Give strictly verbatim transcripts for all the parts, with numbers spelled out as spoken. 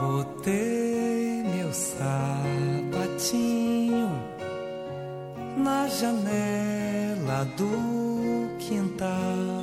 Botei meu sapatinho na janela do quintal.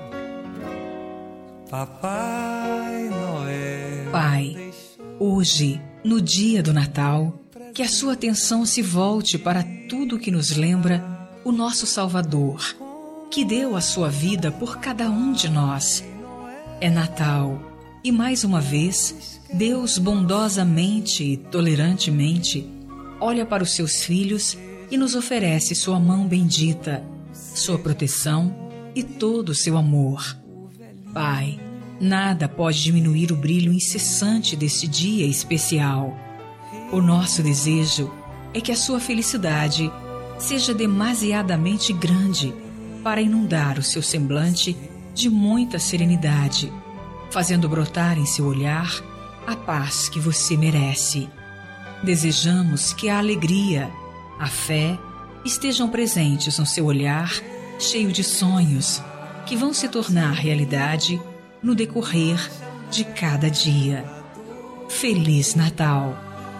Papai Noel. Pai, hoje, no dia do Natal, que a sua atenção se volte para tudo que nos lembra o nosso Salvador, que deu a sua vida por cada um de nós. É Natal e, mais uma vez, Deus bondosamente e tolerantemente olha para os seus filhos e nos oferece sua mão bendita, sua proteção e todo o seu amor. Pai, nada pode diminuir o brilho incessante deste dia especial. O nosso desejo é que a sua felicidade seja demasiadamente grande para inundar o seu semblante de muita serenidade, fazendo brotar em seu olhar a paz que você merece. Desejamos que a alegria, a fé estejam presentes no seu olhar, cheio de sonhos que vão se tornar realidade no decorrer de cada dia. Feliz Natal!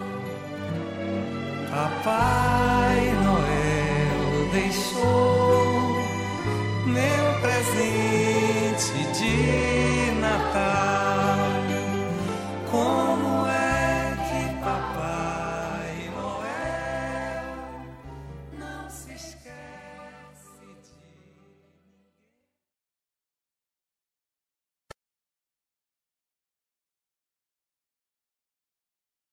Papai Noel deixou meu presente de Natal.